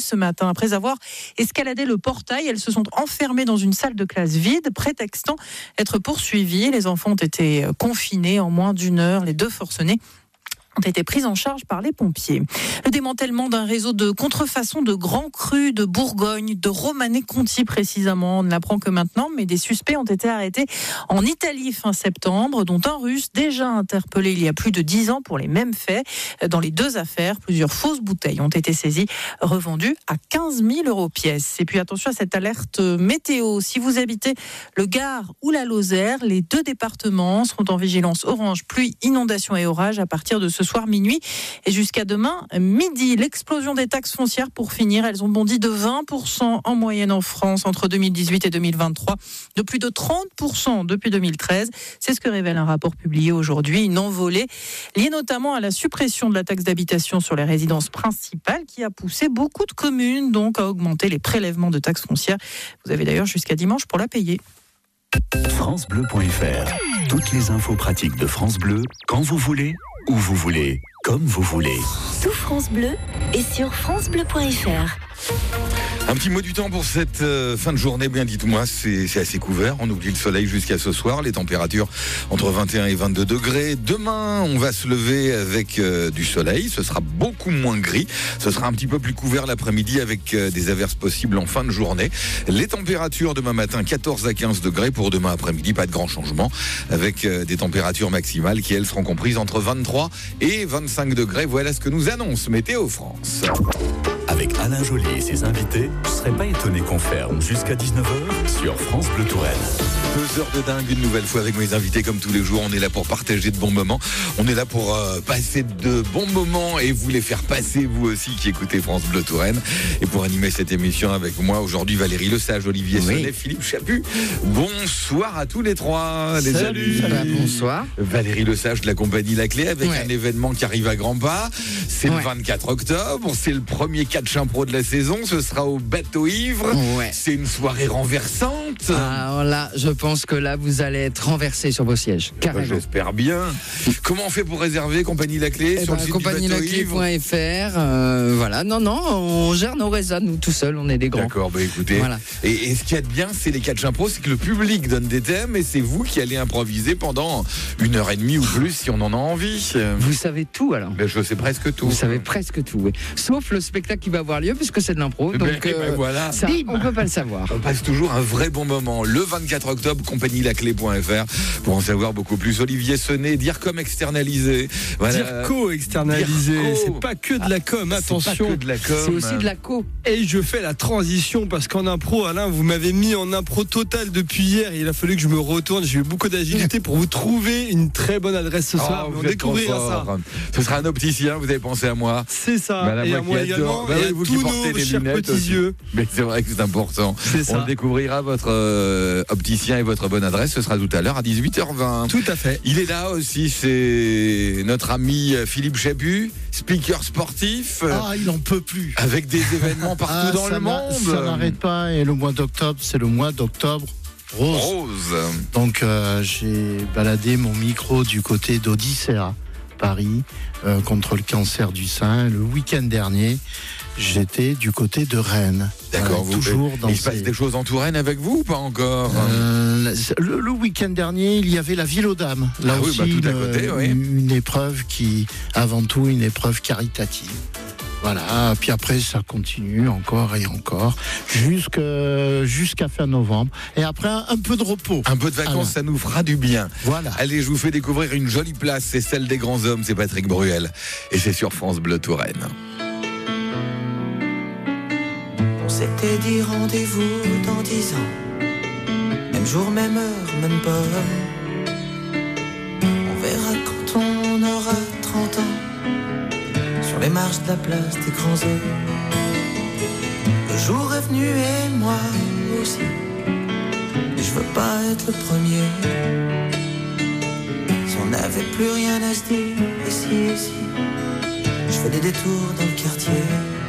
ce matin. Après avoir escaladé le portail, elles se sont enfermées dans une salle de classe vide, prétextant être poursuivies. Les enfants ont été confinés en moins d'une heure. Les deux forcenés ont été prises en charge par les pompiers. Le démantèlement d'un réseau de contrefaçon de grands crus de Bourgogne, de Romanée-Conti précisément. On ne l'apprend que maintenant, mais des suspects ont été arrêtés en Italie fin septembre, dont un Russe déjà interpellé il y a plus de 10 ans pour les mêmes faits. Dans les deux affaires, plusieurs fausses bouteilles ont été saisies, revendues à 15 000 € pièce. Et puis attention à cette alerte météo. Si vous habitez le Gard ou la Lozère, les deux départements seront en vigilance orange, pluie, inondation et orage à partir de ce soir minuit et jusqu'à demain midi. L'explosion des taxes foncières pour finir, elles ont bondi de 20% en moyenne en France entre 2018 et 2023, de plus de 30% depuis 2013. C'est ce que révèle un rapport publié aujourd'hui, une envolée liée notamment à la suppression de la taxe d'habitation sur les résidences principales qui a poussé beaucoup de communes donc à augmenter les prélèvements de taxes foncières. Vous avez d'ailleurs jusqu'à dimanche pour la payer. FranceBleu.fr. Toutes les infos pratiques de France Bleu, quand vous voulez, où vous voulez, comme vous voulez. Tout France Bleu est sur francebleu.fr. Un petit mot du temps pour cette fin de journée, bien dites-moi, c'est assez couvert, on oublie le soleil jusqu'à ce soir, les températures entre 21 et 22 degrés. Demain, on va se lever avec du soleil, ce sera beaucoup moins gris, ce sera un petit peu plus couvert l'après-midi avec des averses possibles en fin de journée. Les températures demain matin, 14 à 15 degrés, pour demain après-midi, pas de grand changement, avec des températures maximales qui, elles, seront comprises entre 23 et 25 degrés. Voilà ce que nous annonce Météo France. Avec Alain Joly et ses invités, je ne serais pas étonné qu'on ferme jusqu'à 19h sur France Bleu Touraine. 2 heures de dingue, une nouvelle fois avec mes invités comme tous les jours. On est là pour partager de bons moments. On est là pour passer de bons moments et vous les faire passer, vous aussi qui écoutez France Bleu Touraine. Et pour animer cette émission avec moi aujourd'hui, Valérie Lesage, Olivier Sonnet, Philippe Chaput. Bonsoir à tous les trois, les amis. Bonsoir. Valérie Lesage de la compagnie La Clé avec un événement qui arrive à grands pas. C'est le 24 octobre. C'est le premier catch impro de la saison. Ce sera au Bateau Ivre. C'est une soirée renversante. Alors là, je pense que là, vous allez être renversé sur vos sièges. Carrément. J'espère bien. Comment on fait pour réserver Compagnie La Clé sur le site du Bateau compagnielaclé.fr. Voilà, non, on gère nos résas, nous tout seuls, on est des grands. D'accord, écoutez. Voilà. Et ce qu'il y a de bien, c'est les catch impro, c'est que le public donne des thèmes et c'est vous qui allez improviser pendant 1h30 ou plus si on en a envie. Vous savez tout alors. Je sais presque tout. Vous savez presque tout, oui. Sauf le spectacle qui va avoir lieu puisque c'est de l'impro. Donc voilà. Ça, on peut pas le savoir. On passe toujours un vrai bon moment. Le 24 octobre, compagnielaclé.fr pour en savoir beaucoup plus. Olivier Sonnet, dire comme externalisé. Voilà. Dire co-externalisé. C'est pas que de la com, attention. C'est pas que de la com. C'est aussi de la co. Et je fais la transition parce qu'en impro, Alain, vous m'avez mis en impro total depuis hier. Il a fallu que je me retourne. J'ai eu beaucoup d'agilité pour vous trouver une très bonne adresse ce soir. On découvrira ça. Ce sera un opticien, vous avez pensé à moi. C'est ça. Et à moi également. Et à vous tous qui portez nos des chers lunettes petits aussi. yeux. Mais c'est vrai que c'est important. On le découvrira, votre opticien et votre bonne adresse. Ce sera tout à l'heure à 18h20. Tout à fait. Il est là aussi, c'est notre ami Philippe Chaput, speaker sportif. Il en peut plus. Avec des événements partout dans le monde. Ça n'arrête pas. Et le mois d'octobre, c'est le mois d'octobre rose. Donc j'ai baladé mon micro du côté d'Odyssea, Paris, contre le cancer du sein. Le week-end dernier, j'étais du côté de Rennes. D'accord, il se passe des choses en Touraine avec vous ou pas encore le week-end dernier, il y avait la Ville aux Dames. Là aussi, tout à côté, une épreuve qui, avant tout, une épreuve caritative. Voilà, puis après ça continue encore et encore jusqu'à fin novembre. Et après un peu de repos. Un peu de vacances, ça nous fera du bien. Voilà. Allez, je vous fais découvrir une jolie place, c'est celle des grands hommes, c'est Patrick Bruel. Et c'est sur France Bleu Touraine. On s'était dit rendez-vous dans 10 ans. Même jour, même heure, même pomme. On verra quand on aura 30 ans. Sur les marches de la place des grands hommes. Le jour est venu et moi aussi. Et je veux pas être le premier. Si on n'avait plus rien à se dire, ici, je fais des détours dans le quartier.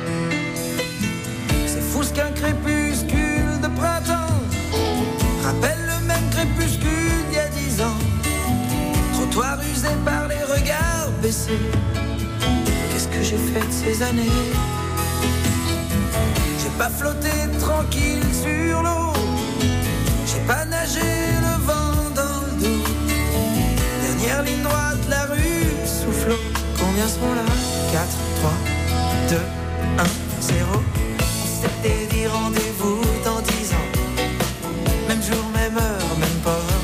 C'est fou ce qu'un crépuscule de printemps rappelle le même crépuscule d'il y a 10 ans. Trottoir usé par les regards baissés. Qu'est-ce que j'ai fait de ces années? pas flotté tranquille sur l'eau. J'ai pas nagé le vent dans le dos. Dernière ligne droite, la rue soufflot. Combien seront là? 4, 3, 2, 1, 0. On s'était dit rendez-vous dans 10 ans. Même jour, même heure, même pomme.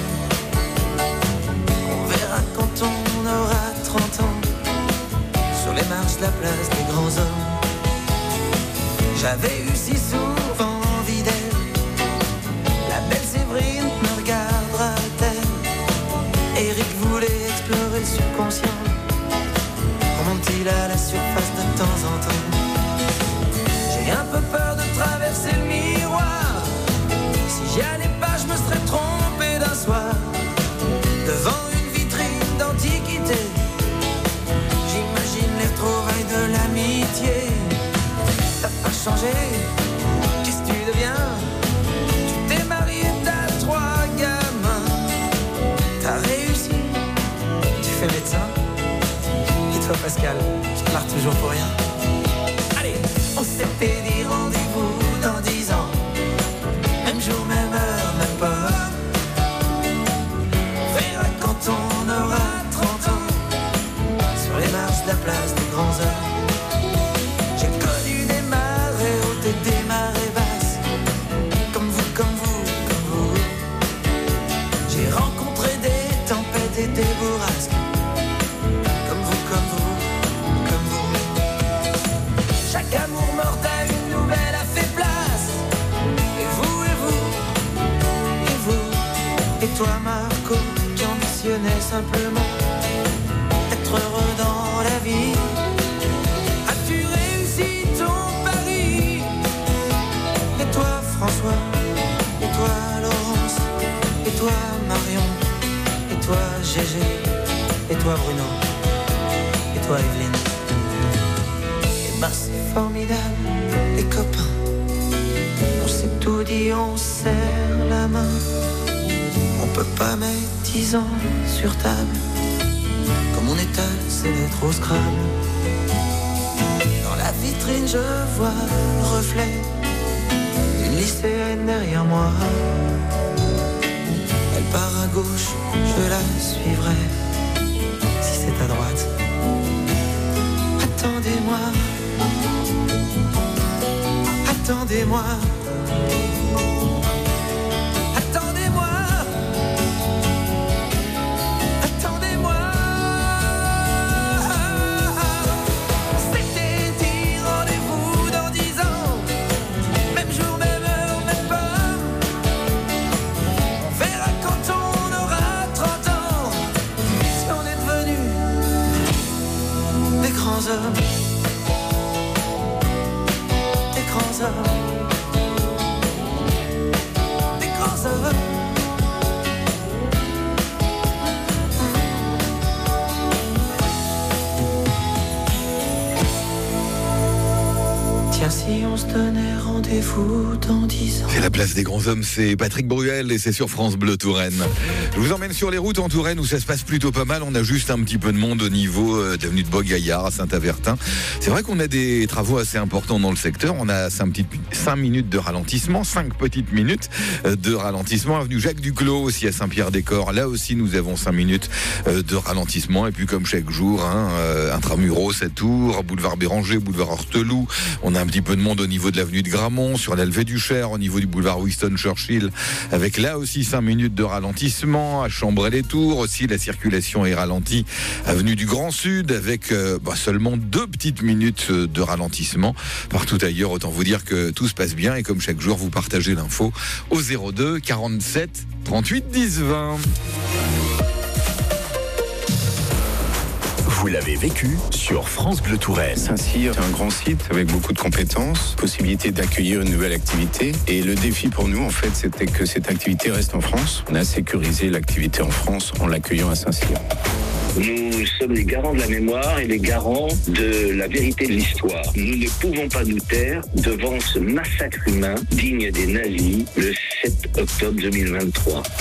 On verra quand on aura 30 ans. Sur les marches de la place des grands hommes. J'avais eu si souvent envie d'elle. La belle Séverine me regardera-t-elle? Eric voulait explorer le subconscient. Remonte-t-il à la surface de temps en temps? J'ai un peu peur de traverser le miroir. Si j'y allais pas, je me serais trompé d'un soir. Devant une vitrine d'antiquité, j'imagine les retrouvailles de l'amitié. T'as pas changé, qu'est-ce que tu deviens? Tu t'es marié, t'as 3 gamins. T'as réussi, tu fais médecin. Et toi Pascal, tu te marres toujours pour rien. Allez, on s'était dit rendez-vous dans 10 ans. Même jour, même heure, même pas. On verra quand on aura 30 ans. Sur les marches de la place des grands hommes. J'ai connu des marées hautes et des marées basses. Comme vous, comme vous, comme vous. J'ai rencontré des tempêtes et des bourrasques. Comme vous, comme vous, comme vous. Chaque amour mort à une nouvelle a fait place. Et vous, et vous, et vous. Et toi Marco, qui ambitionnais simplement être heureux dans la vie. As-tu réussi ton pari? Et toi François, et toi Laurence, et toi Marion, et toi Gégé, et toi Bruno, et toi Evelyne. Et ben c'est formidable, les copains. On s'est tout dit, on serre la main. On peut pas mettre 10 ans sur table. Comme on étale ses lettres au Scrabble. Dans la vitrine je vois le reflet d'une lycéenne derrière moi. Elle part à gauche, je la suivrai. Si c'est à droite, attendez-moi. Attendez-moi. Attendez-moi. Attendez-moi. C'était dit rendez-vous dans 10 ans. Même jour, même heure, même pas. On verra quand on aura 30 ans. Si on est devenus des grands hommes. Des grands hommes. Des grands hommes. Tiens, si on se donnait rendez-vous dans 10 ans. C'est la place des grands hommes, c'est Patrick Bruel et c'est sur France Bleu Touraine. Je vous emmène sur les routes en Touraine où ça se passe plutôt pas mal. On a juste un petit peu de monde au niveau d'avenue de Bois-Gaillard à Saint-Avertin. C'est vrai qu'on a des travaux assez importants dans le secteur. On a 5 minutes de ralentissement, 5 petites minutes de ralentissement. Avenue Jacques Duclos aussi à Saint-Pierre-des-Corps. Là aussi nous avons 5 minutes de ralentissement. Et puis comme chaque jour, Intramuros à Tours, boulevard Béranger, boulevard Horteloup. On a un petit peu de monde au niveau de l'avenue de Gramont, sur l'Alvé du Cher, au niveau du boulevard Winston Churchill, avec là aussi 5 minutes de ralentissement. À Chambray-les-Tours aussi, la circulation est ralentie. Avenue du Grand Sud, avec seulement 2 petites minutes de ralentissement. Partout ailleurs, autant vous dire que tout se passe bien. Et comme chaque jour, vous partagez l'info au 02 47 38 10 20. Vous l'avez vécu sur France Bleu Touraine. Saint-Cyr, c'est un grand site avec beaucoup de compétences, possibilité d'accueillir une nouvelle activité. Et le défi pour nous, en fait, c'était que cette activité reste en France. On a sécurisé l'activité en France en l'accueillant à Saint-Cyr. Nous sommes les garants de la mémoire et les garants de la vérité de l'histoire. Nous ne pouvons pas nous taire devant ce massacre humain digne des nazis le 7 octobre 2023.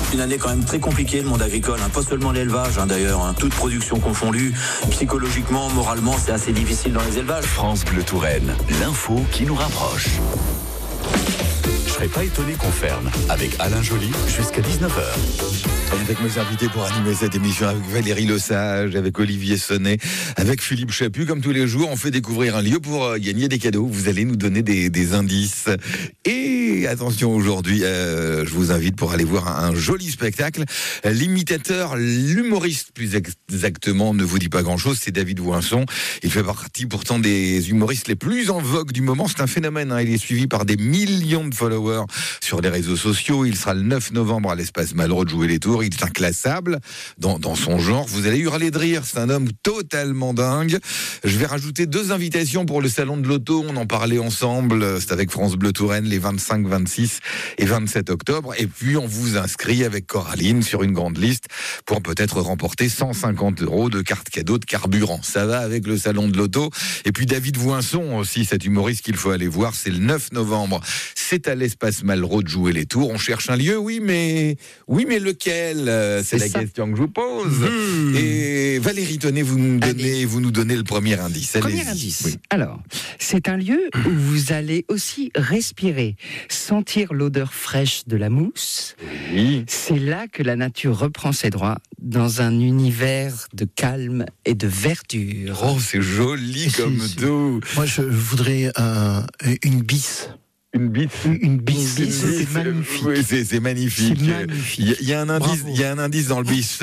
Une année quand même très compliquée, le monde agricole, pas seulement l'élevage d'ailleurs, toute production confondue. Psychologiquement, moralement, c'est assez difficile dans les élevages. France Bleu Touraine, l'info qui nous rapproche. Je serais pas étonné qu'on ferme avec Alain Joly jusqu'à 19h. Avec mes invités pour animer cette émission, avec Valérie Lesage, avec Olivier Sonnet, avec Philippe Chaput. Comme tous les jours, on fait découvrir un lieu pour gagner des cadeaux. Vous allez nous donner des indices. Et attention, aujourd'hui, je vous invite pour aller voir un joli spectacle. L'imitateur, l'humoriste plus exactement, ne vous dit pas grand-chose, c'est David Voinson. Il fait partie pourtant des humoristes les plus en vogue du moment. C'est un phénomène, il est suivi par des millions de followers sur les réseaux sociaux. Il sera le 9 novembre à l'Espace Malraux de Jouer les Tours. Il est inclassable dans son genre. Vous allez hurler de rire. C'est un homme totalement dingue. Je vais rajouter 2 invitations pour le Salon de l'Auto. On en parlait ensemble. C'est avec France Bleu Touraine les 25, 26 et 27 octobre. Et puis, on vous inscrit avec Coraline sur une grande liste pour peut-être remporter 150 € de cartes cadeaux de carburant. Ça va avec le Salon de l'Auto. Et puis, David Voinson aussi, cet humoriste qu'il faut aller voir. C'est le 9 novembre. C'est à l'Espace Malraux de Jouer les Tours. On cherche un lieu, oui, mais lequel? C'est la question que je vous pose. Et Valérie, tenez, vous nous donnez le premier indice. Premier indice. Oui. Alors, c'est un lieu où vous allez aussi respirer, sentir l'odeur fraîche de la mousse. Oui. C'est là que la nature reprend ses droits dans un univers de calme et de verdure. Oh, c'est joli comme tout. Moi, je voudrais une bisse. Une bite. Une bise, c'est magnifique. Oui, c'est magnifique. C'est magnifique. Il y a un indice dans le bis.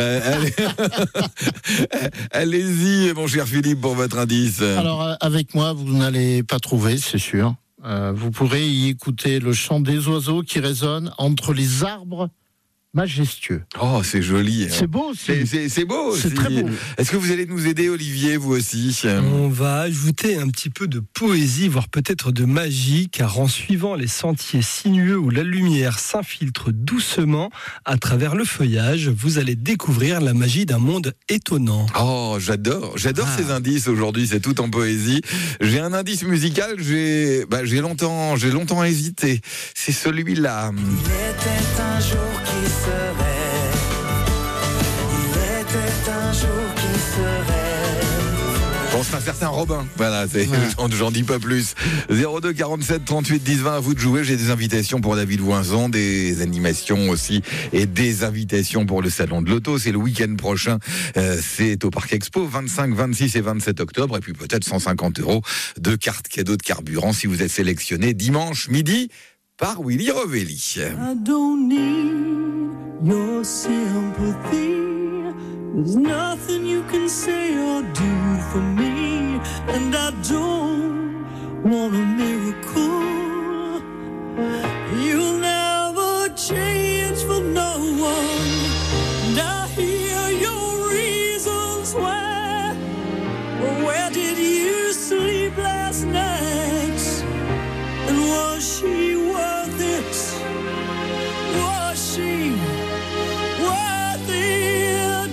Allez-y, mon cher Philippe, pour votre indice. Alors, avec moi, vous n'allez pas trouver, c'est sûr. Vous pourrez y écouter le chant des oiseaux qui résonne entre les arbres majestueux. Oh, c'est joli. C'est beau aussi. C'est beau. C'est très beau. Est-ce que vous allez nous aider, Olivier, vous aussi? On va ajouter un petit peu de poésie, voire peut-être de magie, car en suivant les sentiers sinueux où la lumière s'infiltre doucement à travers le feuillage, vous allez découvrir la magie d'un monde étonnant. Oh, j'adore ces indices aujourd'hui, c'est tout en poésie. J'ai un indice musical, j'ai longtemps hésité. C'est celui-là. Il était un jour qui serait. Il était un jour qui serait. Bon, c'est un certain Robin. Voilà, j'en dis pas plus. 02 47 38 10 20, à vous de jouer. J'ai des invitations pour David Voinson, des animations aussi, et des invitations pour le Salon de l'Auto. C'est le week-end prochain. C'est au Parc Expo, 25, 26 et 27 octobre. Et puis peut-être 150 € de cartes cadeaux de carburant si vous êtes sélectionné dimanche midi par Willy Rovelli. I don't need your sympathy. There's nothing you can say or do for me. And I don't want a miracle. You'll never change for no one. And I hear your reasons why. Where did you sleep last night? And was she worth it? Was she worth it?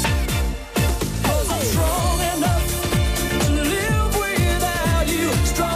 'Cause I'm strong enough to live without you. Strong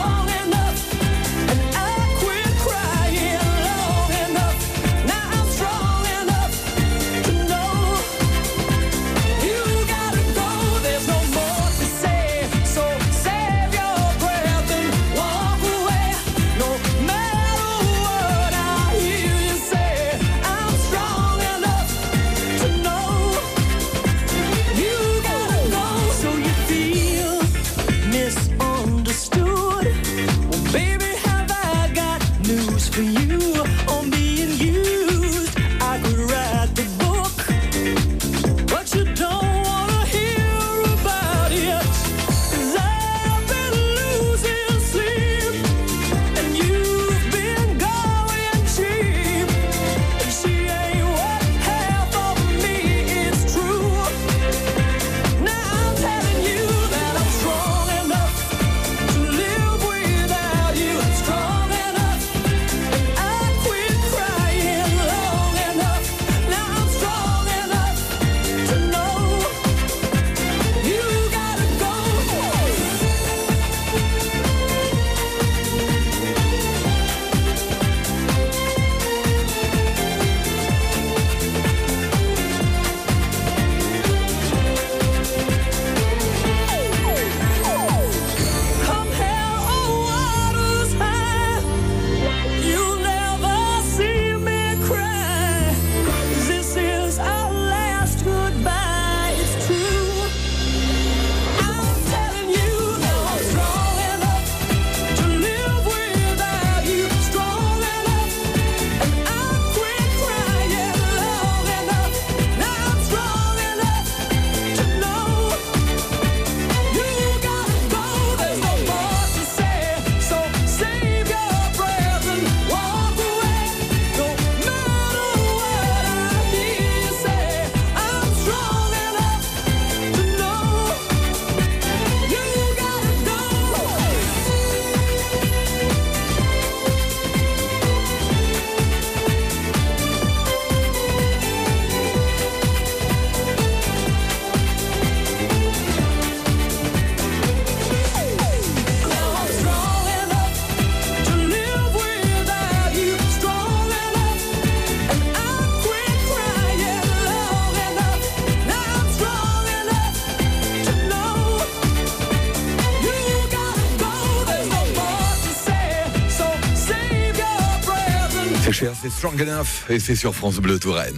Cher, c'est Strong Enough et c'est sur France Bleu Touraine.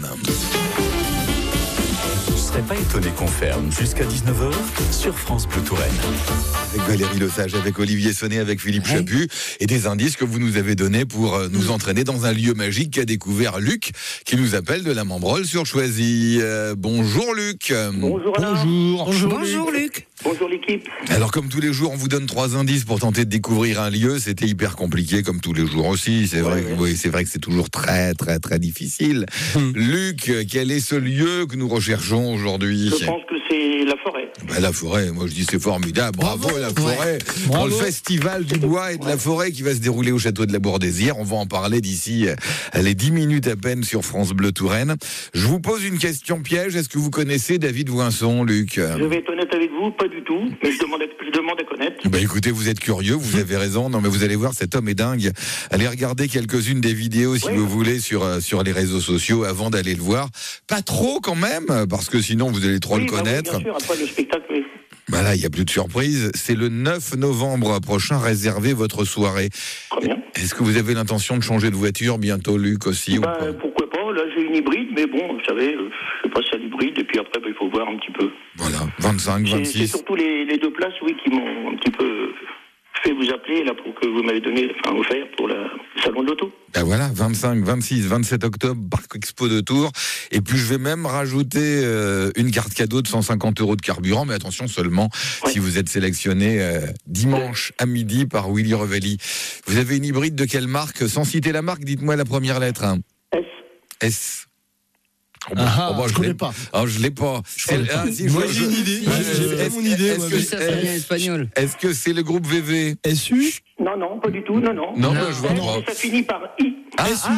Je serais pas étonné qu'on ferme jusqu'à 19h sur France Bleu Touraine. Avec Valérie Lesage, avec Olivier Sonnet, avec Philippe Chaput et des indices que vous nous avez donnés pour nous entraîner dans un lieu magique qu'a découvert Luc, qui nous appelle de la Membrolle sur Choisy. Bonjour Luc. Bonjour Alain. Bonjour Luc. Bonjour l'équipe. Alors comme tous les jours, on vous donne 3 indices pour tenter de découvrir un lieu. C'était hyper compliqué comme tous les jours aussi. C'est vrai, oui, c'est vrai que c'est toujours très très très difficile. Luc, quel est ce lieu que nous recherchons aujourd'hui? Je pense que c'est la forêt. La forêt, moi je dis c'est formidable. Bravo la forêt. Pour le festival du bois et de la forêt qui va se dérouler au château de la Bourdesière. On va en parler d'ici les 10 minutes à peine sur France Bleu Touraine. Je vous pose une question piège. Est-ce que vous connaissez David Voinson, Luc? Je vais être honnête avec vous, pas du tout. Mais je demande à connaître. Écoutez, vous êtes curieux, vous avez raison. Non mais vous allez voir, cet homme est dingue. Allez regarder quelques-unes des vidéos si vous voulez sur les réseaux sociaux avant d'aller le voir. Pas trop quand même, parce que sinon vous allez trop le connaître. Oui, bien sûr, après le spectacle, oui. Là, il n'y a plus de surprise. C'est le 9 novembre prochain. Réservez votre soirée. Très bien. Est-ce que vous avez l'intention de changer de voiture bientôt, Luc, aussi ou pas? Pourquoi pas. Là, j'ai une hybride, mais bon, vous savez, je passe à l'hybride et puis après, il faut voir un petit peu. Voilà, 25, 26. C'est surtout les 2 places, qui m'ont un petit peu fait vous appeler là pour que vous m'avez offert pour le salon de l'auto. Voilà, 25, 26, 27 octobre, Parc Expo de Tours. Et puis je vais même rajouter une carte cadeau de 150 € de carburant, mais attention seulement si vous êtes sélectionné dimanche à midi par Willy Revelli. Vous avez une hybride de quelle marque? Sans citer la marque, dites-moi la première lettre. S. S. Je connais pas. Je l'ai pas. Moi j'ai une idée. J'ai mon idée. Est-ce que c'est le groupe VV? SU? Non, pas du tout. Non, je vois pas. Ça finit par I. SU,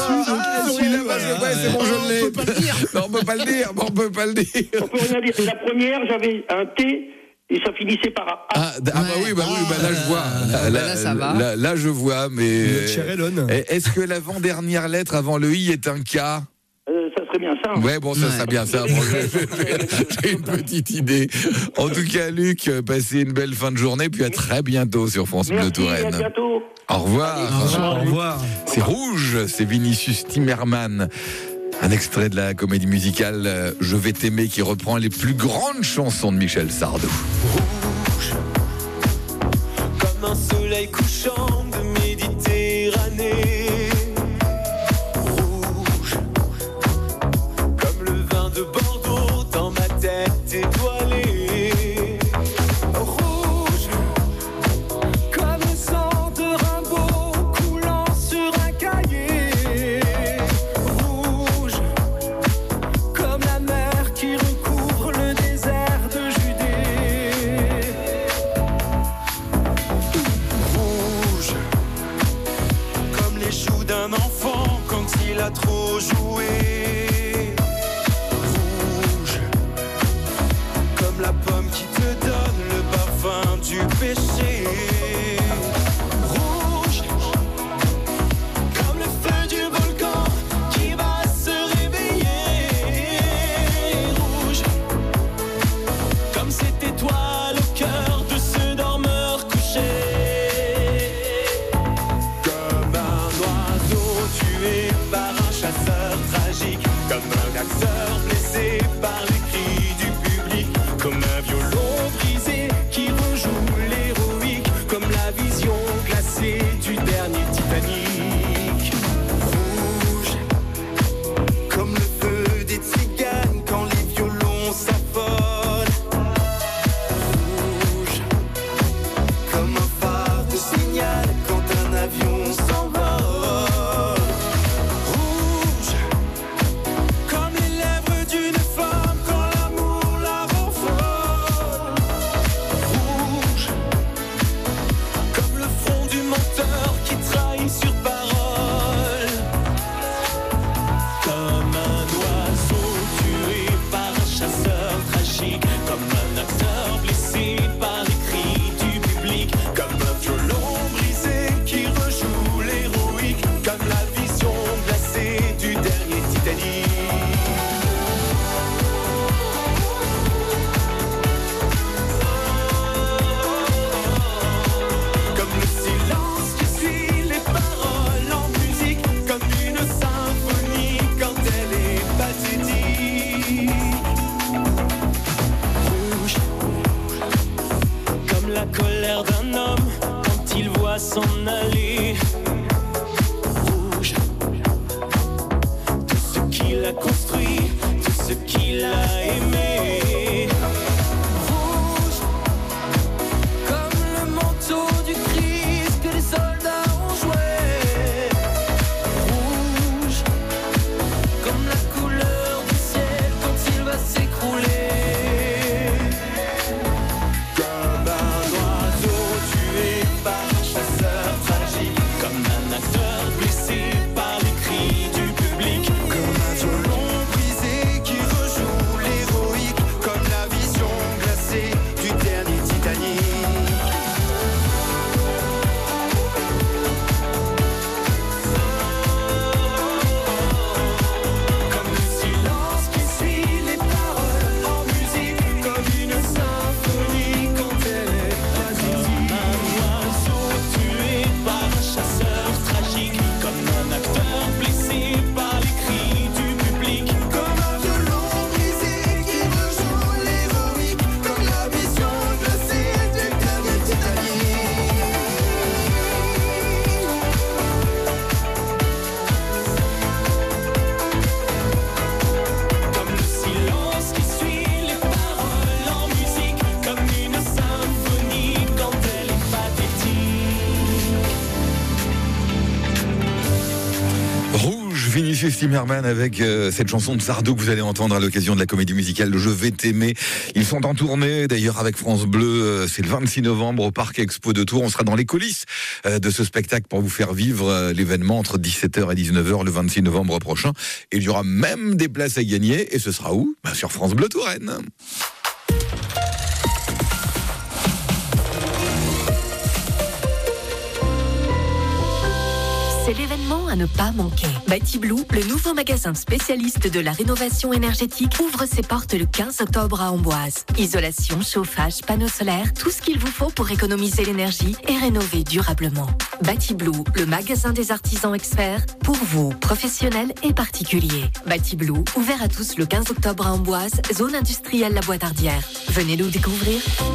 c'est bon, je l'ai. On peut pas le dire. On peut rien dire. La première, j'avais un T. Et ça finissait par A. Là je vois. Là ça va. Là je vois, mais. Est-ce que l'avant-dernière lettre avant le I est un K? Ça serait bien ça. Ça serait bien ça. J'ai une petite idée. En tout cas, Luc, passez une belle fin de journée, puis à très bientôt sur France Bleu Touraine. À bientôt. Au revoir. Au revoir. C'est Rouge, c'est Vinicius Timmerman. Un extrait de la comédie musicale Je vais t'aimer qui reprend les plus grandes chansons de Michel Sardou. Rouge, comme un soleil couchant de Méditerranée. Rouge, comme le vin de Bordeaux dans ma tête étoilée. Rouge, comme le sang de Rimbaud coulant sur un cahier. Rouge, comme la mer qui recouvre le désert de Judée. Rouge, comme les joues d'un enfant quand il a trop joué. Rouge, comme la pomme qui te donne le parfum du péché. Rouge, comme le feu du volcan qui va se réveiller. Rouge, comme cette étoile au cœur de ce dormeur couché. Comme un oiseau tué par un chasseur tragique. s'en aller. Rouge, tout ce qu'il a construit, tout ce qu'il a aimé. Rouge, comme le manteau du Christ que les soldats ont joué. Rouge, comme la couleur du ciel quand il va s'écrouler. Comme un oiseau tué par un chasseur tragique, comme un acteur blessé par les cris du public, comme un violon brisé qui rejoue l'héroïque, comme la vision glacée du dernier Titanic. Comme le silence qui suit les paroles en musique, comme une symphonie quand elle est basique. Comme un oiseau tué par un chasseur tragique, comme un acteur blessé par les cris du public, comme un violon brisé qui rejoue l'héroïque, comme la vision glacée du dernier Titanic. Comme le silence qui suit les paroles en musique, comme une symphonie quand elle est pathétique. Rouge, Vinicius Timmerman avec cette chanson de Sardou que vous allez entendre à l'occasion de la comédie musicale Je vais t'aimer. Ils sont en tournée d'ailleurs avec France Bleu, c'est le 26 novembre au Parc Expo de Tours. On sera dans les coulisses de ce spectacle pour vous faire vivre l'événement entre 17h et 19h le 26 novembre prochain. Et il y aura même des places à gagner et ce sera où ? Sur France Bleu Touraine. C'est l'événement à ne pas manquer. Batiblue, le nouveau magasin spécialiste de la rénovation énergétique, ouvre ses portes le 15 octobre à Amboise. Isolation, chauffage, panneaux solaires, tout ce qu'il vous faut pour économiser l'énergie et rénover durablement. Batiblue, le magasin des artisans experts, pour vous, professionnels et particuliers. Batiblue, ouvert à tous le 15 octobre à Amboise, zone industrielle La Bois-d'Ardière. Venez nous découvrir.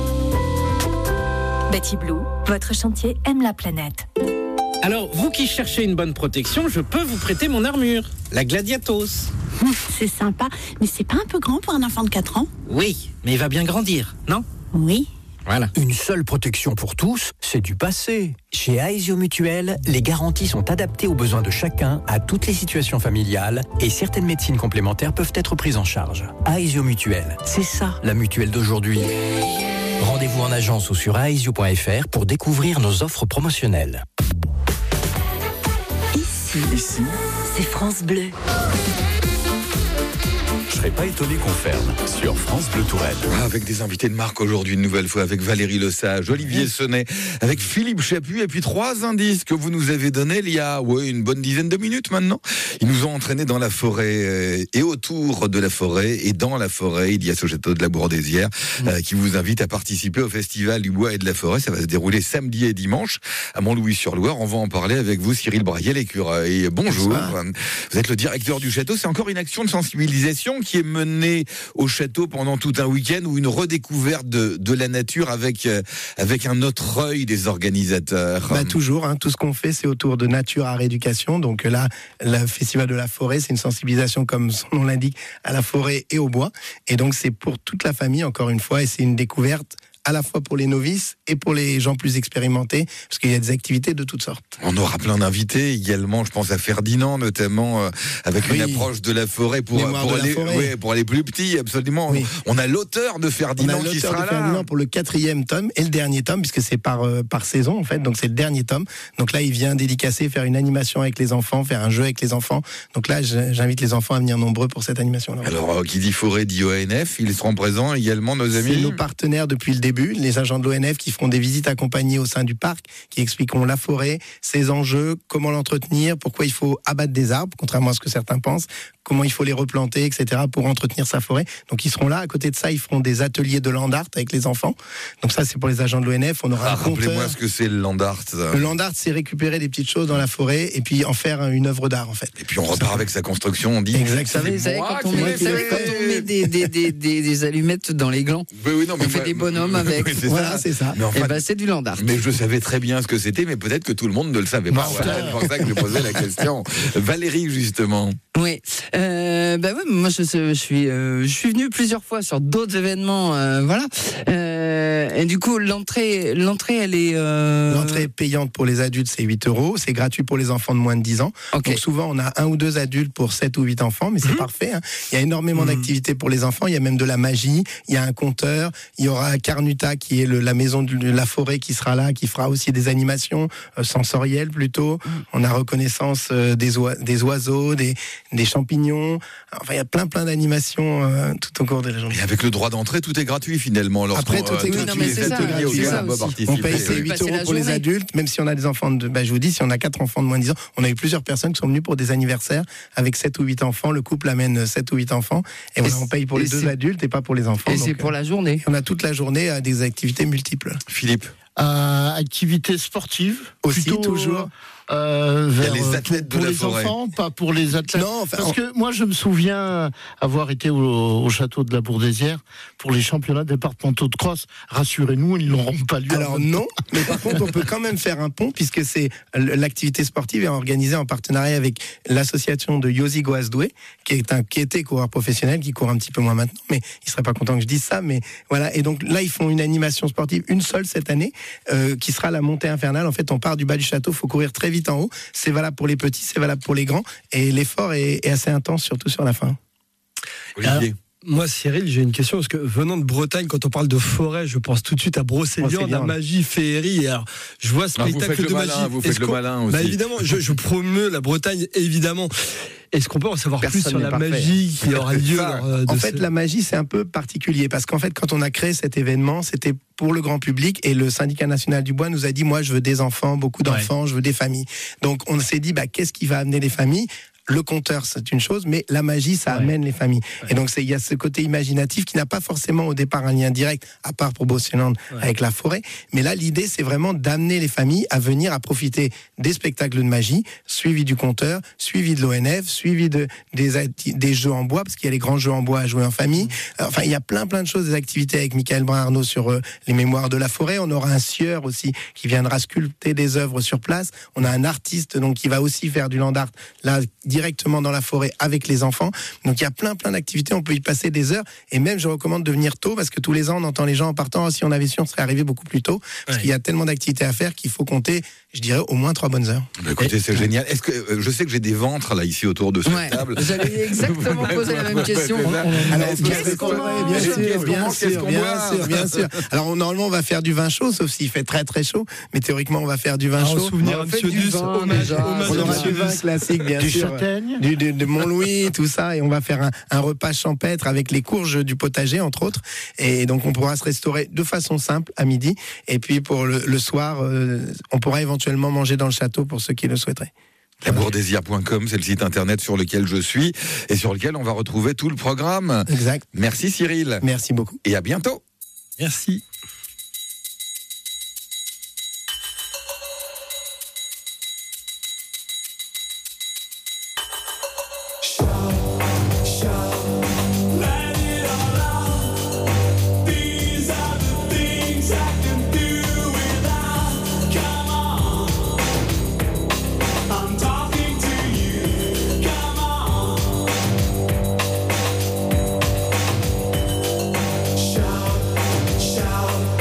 Batiblue, votre chantier aime la planète. Alors, vous qui cherchez une bonne protection, je peux vous prêter mon armure, la Gladiatos. C'est sympa, mais c'est pas un peu grand pour un enfant de 4 ans ? Oui, mais il va bien grandir, non ? Oui. Voilà. Une seule protection pour tous, c'est du passé. Chez Aesio Mutuel, les garanties sont adaptées aux besoins de chacun, à toutes les situations familiales, et certaines médecines complémentaires peuvent être prises en charge. Aesio Mutuel, c'est ça la mutuelle d'aujourd'hui. Rendez-vous en agence ou sur aesio.fr pour découvrir nos offres promotionnelles. Ici, c'est France Bleu. Je serais pas étonné qu'on ferme sur France Bleu Touraine. Avec des invités de marque aujourd'hui, une nouvelle fois, avec Valérie Lesage, Olivier Sonnet, avec Philippe Chaput, et puis 3 indices que vous nous avez donnés il y a une bonne dizaine de minutes maintenant. Ils nous ont entraînés dans la forêt et autour de la forêt, et dans la forêt, il y a ce château de la Bourdesière qui vous invite à participer au Festival du Bois et de la Forêt. Ça va se dérouler samedi et dimanche à Montlouis-sur-Loire. On va en parler avec vous, Cyril Braillet, l'écureuil. Bonjour. Bonsoir. Vous êtes le directeur du château. C'est encore une action de sensibilisation qui est menée au château pendant tout un week-end, ou une redécouverte de la nature avec un autre œil des organisateurs. Toujours, tout ce qu'on fait, c'est autour de nature à rééducation. Donc là, le Festival de la Forêt, c'est une sensibilisation, comme son nom l'indique, à la forêt et au bois. Et donc c'est pour toute la famille, encore une fois, et c'est une découverte à la fois pour les novices et pour les gens plus expérimentés, parce qu'il y a des activités de toutes sortes. On aura plein d'invités également, je pense à Ferdinand notamment, avec une approche de la forêt pour les plus petits, absolument. Oui. On a l'auteur de Ferdinand qui sera là. Ferdinand pour le 4e tome et le dernier tome, puisque c'est par saison en fait, donc c'est le dernier tome. Donc là, il vient dédicacer, faire une animation avec les enfants, faire un jeu avec les enfants. Donc là, j'invite les enfants à venir nombreux pour cette animation-là. Alors, qui dit forêt dit ONF, ils seront présents également, nos amis. C'est nos partenaires depuis le début, les agents de l'ONF qui feront des visites accompagnées au sein du parc, qui expliqueront la forêt, ses enjeux, comment l'entretenir, pourquoi il faut abattre des arbres, contrairement à ce que certains pensent, comment il faut les replanter, etc. pour entretenir sa forêt. Donc ils seront là. À côté de ça, ils feront des ateliers de land art avec les enfants. Donc ça, c'est pour les agents de l'ONF. On aura un compteur. Rappelez-moi ce que c'est le land art. Le land art, c'est récupérer des petites choses dans la forêt et puis en faire une œuvre d'art, en fait. Et puis on repart avec sa construction, on dit. Exactement. Vous savez, quand on met des allumettes dans les glands, on fait des bonhommes avec. Voilà, c'est ça. Mais enfin, c'est du land art. Mais je savais très bien ce que c'était, mais peut-être que tout le monde ne le savait pas. Voilà, c'est pour ça que je posais la question. Valérie, justement. Oui. Moi, je suis venu plusieurs fois sur d'autres événements, voilà. Et du coup, l'entrée, elle est. L'entrée est payante pour les adultes, c'est 8 €. C'est gratuit pour les enfants de moins de 10 ans. Okay. Donc souvent, on a 1 ou 2 adultes pour 7 ou 8 enfants, mais c'est parfait. Hein. Il y a énormément d'activités pour les enfants. Il y a même de la magie. Il y a un conteur. Il y aura Carnuta, qui est la maison de la forêt, qui sera là, qui fera aussi des animations sensorielles plutôt. On a reconnaissance des oiseaux, des champignons. Enfin, il y a plein d'animations tout au cours de la journée. Et avec le droit d'entrée, tout est gratuit finalement. Après, tout est gratuit. On paye ces 8 € pour les adultes, même si on a des enfants de. Je vous dis, si on a 4 enfants de moins de 10 ans, on a eu plusieurs personnes qui sont venues pour des anniversaires avec 7 ou 8 enfants. Le couple amène 7 ou 8 enfants. Et voilà, on paye pour les 2 adultes et pas pour les enfants. Et c'est pour la journée. On a toute la journée à des activités multiples. Philippe. Activités sportives. Aussi, plutôt, toujours. Vers les athlètes de la forêt. Les enfants, pas pour les athlètes. Non, parce que moi, je me souviens avoir été au château de la Bourdesière pour les championnats départementaux de cross. Rassurez-nous, ils n'auront pas lieu. Alors non, mais par contre, on peut quand même faire un pont puisque l'activité sportive est organisée en partenariat avec l'association de Yosi Goazdoué, qui était coureur professionnel, qui court un petit peu moins maintenant, mais il serait pas content que je dise ça. Mais voilà, et donc là, ils font une animation sportive, une seule cette année, qui sera la montée infernale. En fait, on part du bas du château, faut courir très vite en haut. C'est valable pour les petits, c'est valable pour les grands, et l'effort est assez intense, surtout sur la fin. Olivier. Moi, Cyril, j'ai une question, parce que venant de Bretagne, quand on parle de forêt, je pense tout de suite à Brocéliande, à magie, féerie. Alors, je vois spectacle de magie. Vous faites le malin aussi. Évidemment, je promeus la Bretagne, évidemment. Est-ce qu'on peut en savoir plus sur la magie qui aura lieu En fait, la magie, c'est un peu particulier, parce qu'en fait, quand on a créé cet événement, c'était pour le grand public, et le syndicat national du bois nous a dit, moi, je veux des enfants, beaucoup d'enfants, je veux des familles. Donc, on s'est dit, qu'est-ce qui va amener les familles ? Le conteur, c'est une chose, mais la magie, ça amène les familles. Et donc, il y a ce côté imaginatif qui n'a pas forcément au départ un lien direct, à part pour Brocéliande avec la forêt. Mais là, l'idée, c'est vraiment d'amener les familles à venir à profiter des spectacles de magie, suivis du conteur, suivis de l'ONF, suivis des jeux en bois, parce qu'il y a les grands jeux en bois à jouer en famille. Enfin, il y a plein de choses, des activités avec Michael Brun-Arnaud sur les mémoires de la forêt. On aura un sieur aussi qui viendra sculpter des œuvres sur place. On a un artiste donc qui va aussi faire du land art là directement dans la forêt avec les enfants. Donc il y a plein d'activités, on peut y passer des heures, et même je recommande de venir tôt, parce que tous les ans on entend les gens en partant, si on avait su on serait arrivé beaucoup plus tôt, parce qu'il y a tellement d'activités à faire qu'il faut compter, je dirais, au moins 3 bonnes heures. Écoutez, c'est génial. Est-ce que je sais que j'ai des ventres là ici autour de cette table. J'allais exactement poser la même question. Alors, bien sûr. Alors normalement on va faire du vin chaud, sauf s'il fait très chaud, mais théoriquement on va faire du vin chaud. Souvenir à Monsieur Dus, hommage du vin classique, bien sûr. De Mont-Louis, tout ça, et on va faire un repas champêtre avec les courges du potager, entre autres, et donc on pourra se restaurer de façon simple à midi, et puis pour le soir, on pourra éventuellement manger dans le château pour ceux qui le souhaiteraient. Labourdesière.com, c'est le site internet sur lequel je suis, et sur lequel on va retrouver tout le programme. Exact. Merci Cyril. Merci beaucoup. Et à bientôt. Merci. Shout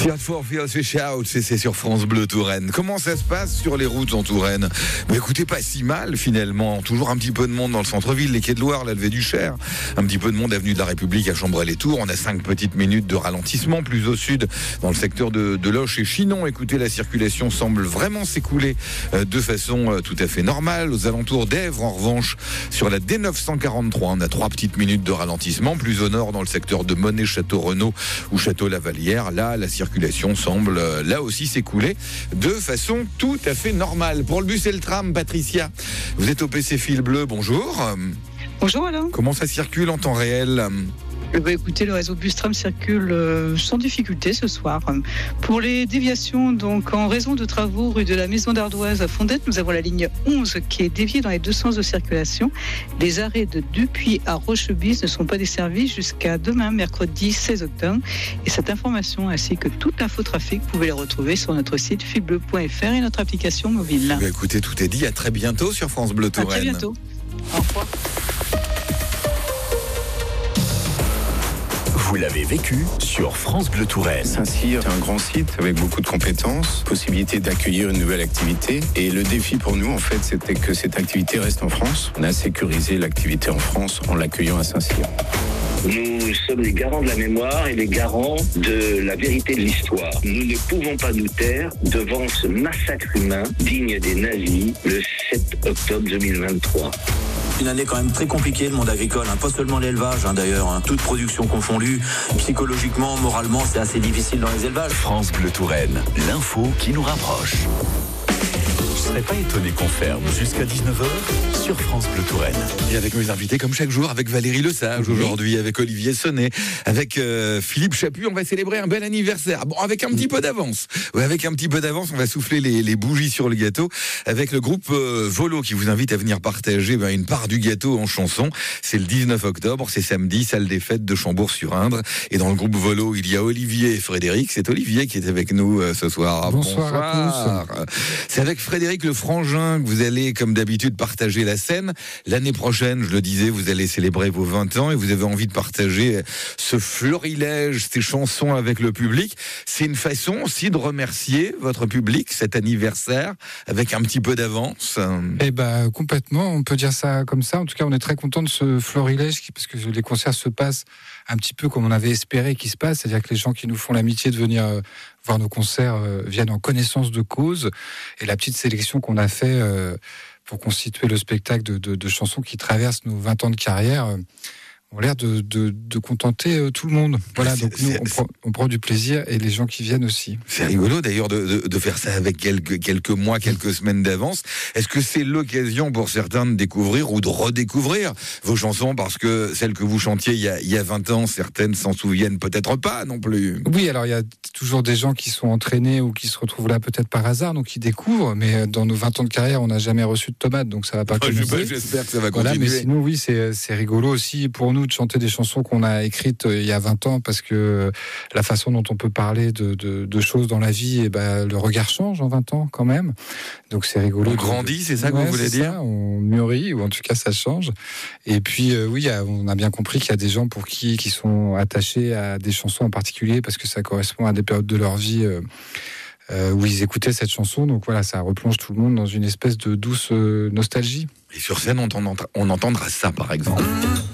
Fiat for Fiat Shout, c'est sur France Bleu Touraine. Comment ça se passe sur les routes en Touraine? Mais écoutez, pas si mal finalement. Toujours un petit peu de monde dans le centre-ville, les quais de Loire, la levée du Cher. Un petit peu de monde avenue de la République à Chambray-les-Tours. On a 5 petites minutes de ralentissement plus au sud dans le secteur de Loches et Chinon. Écoutez, la circulation semble vraiment s'écouler de façon tout à fait normale. Aux alentours d'Èvres, en revanche, sur la D943, on a 3 petites minutes de ralentissement. Plus au nord dans le secteur de Monet, Château-Renaud ou Château-Lavalière. Là, la circulation semble là aussi s'écouler de façon tout à fait normale. Pour le bus et le tram, Patricia, vous êtes au PC Fil Bleu, bonjour. Bonjour Alain. Comment ça circule en temps réel ? Écoutez, le réseau bus-tram circule sans difficulté ce soir. Pour les déviations, donc en raison de travaux rue de la Maison d'Ardoise à Fondette, nous avons la ligne 11 qui est déviée dans les deux sens de circulation. Les arrêts de Dupuis à Rochebise ne sont pas desservis jusqu'à demain, mercredi 16 octobre. Et cette information ainsi que toute l'infotrafic, vous pouvez les retrouver sur notre site filbleu.fr et notre application mobile. Écoutez, tout est dit. À très bientôt sur France Bleu Touraine. À très bientôt. Au revoir. Vous l'avez vécu sur France Bleu Touraine. Saint-Cyr, c'est un grand site avec beaucoup de compétences, possibilité d'accueillir une nouvelle activité. Et le défi pour nous, en fait, c'était que cette activité reste en France. On a sécurisé l'activité en France en l'accueillant à Saint-Cyr. Nous sommes les garants de la mémoire et les garants de la vérité de l'histoire. Nous ne pouvons pas nous taire devant ce massacre humain digne des nazis le 7 octobre 2023. Une année quand même très compliquée, le monde agricole, pas seulement l'élevage d'ailleurs, toute production confondue. Psychologiquement, moralement, c'est assez difficile dans les élevages. France Bleu Touraine, l'info qui nous rapproche. Je ne serais pas étonné qu'on ferme jusqu'à 19h sur France Bleu Touraine. Et avec mes invités comme chaque jour, avec Valérie Lesage aujourd'hui, avec Olivier Sonnet, avec Philippe Chaput, on va célébrer un bel anniversaire. Bon, avec un petit peu d'avance. Ouais, avec un petit peu d'avance, on va souffler les bougies sur le gâteau avec le groupe Volo qui vous invite à venir partager une part du gâteau en chanson. C'est le 19 octobre, c'est samedi, salle des fêtes de Chambourg-sur-Indre. Et dans le groupe Volo, il y a Olivier et Frédéric. C'est Olivier qui est avec nous ce soir. Bonsoir à tous. C'est avec Frédéric le Frangin que vous allez, comme d'habitude, partager la scène. L'année prochaine, je le disais, vous allez célébrer vos 20 ans et vous avez envie de partager ce florilège, ces chansons avec le public. C'est une façon aussi de remercier votre public, cet anniversaire, avec un petit peu d'avance. Complètement, on peut dire ça comme ça. En tout cas, on est très content de ce florilège parce que les concerts se passent un petit peu comme on avait espéré qu'ils se passent. C'est-à-dire que les gens qui nous font l'amitié de venir voir nos concerts viennent en connaissance de cause. Et la petite sélection qu'on a fait pour constituer le spectacle de chansons qui traversent nos 20 ans de carrière ont l'air de contenter tout le monde. Voilà, donc nous, on prend du plaisir et les gens qui viennent aussi. C'est rigolo d'ailleurs de faire ça avec quelques mois, quelques semaines d'avance. Est-ce que c'est l'occasion pour certains de découvrir ou de redécouvrir vos chansons parce que celles que vous chantiez il y a 20 ans, certaines s'en souviennent peut-être pas non plus? Oui, alors il y a toujours des gens qui sont entraînés ou qui se retrouvent là peut-être par hasard, donc qui découvrent, mais dans nos 20 ans de carrière, on n'a jamais reçu de tomates, donc ça va pas commencer. J'espère que ça va continuer. Voilà, mais sinon, oui, c'est rigolo aussi pour nous de chanter des chansons qu'on a écrites il y a 20 ans parce que la façon dont on peut parler de choses dans la vie, le regard change en 20 ans quand même. Donc c'est rigolo. On grandit, c'est ça que vous voulez dire? On mûrit, ou en tout cas ça change. Et puis oui, on a bien compris qu'il y a des gens pour qui sont attachés à des chansons en particulier parce que ça correspond à des périodes de leur vie où ils écoutaient cette chanson. Donc voilà, ça replonge tout le monde dans une espèce de douce nostalgie. Et sur scène, on entendra ça par exemple.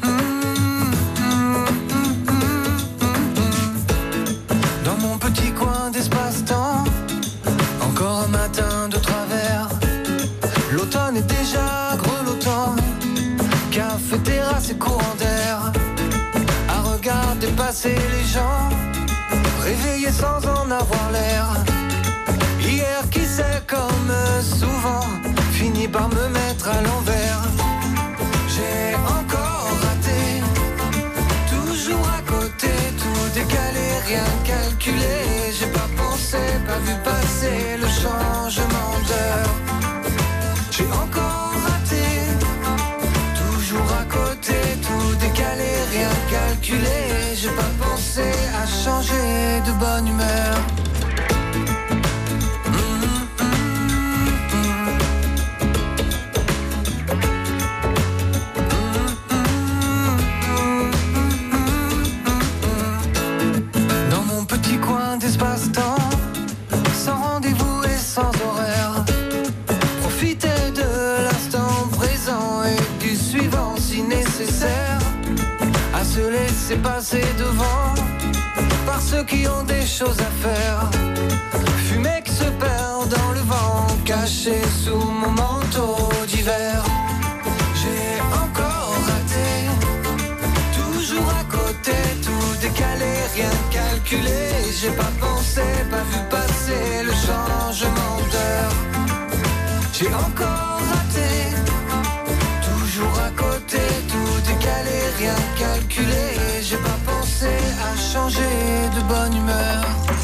Encore un matin de travers, l'automne est déjà grelottant. Café, terrasse et courant d'air, à regarder passer les gens, réveillés sans en avoir l'air. Hier qui sait comme souvent, finit par me mettre à l'envers. J'ai encore raté, toujours à côté, tout décalé, rien calculé. J'ai pas pensé, pas vu passer le changement d'heure. J'ai encore raté, toujours à côté, tout décalé, rien calculé. J'ai pas pensé à changer de bonne humeur. Dans mon petit coin d'espace-temps, laisser passer devant par ceux qui ont des choses à faire. Fumée qui se perd dans le vent, caché sous mon manteau d'hiver. J'ai encore raté, toujours à côté, tout décalé, rien calculé. J'ai pas pensé, pas vu passer le changement d'heure. J'ai encore raté, toujours à côté, tout décalé, rien calculé. J'ai pas pensé à changer de bonne humeur.